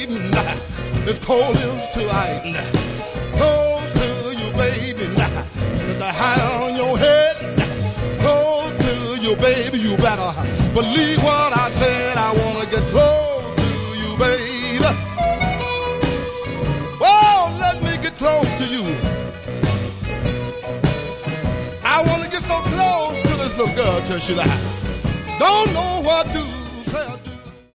baby. It's cold as tonight. Close to you, baby. With the hat on your head. Close to you, baby. You better believe what I said. I wanna get close to you, baby. Oh, let me get close to you. I wanna get so close to this little girl till she like, don't know what to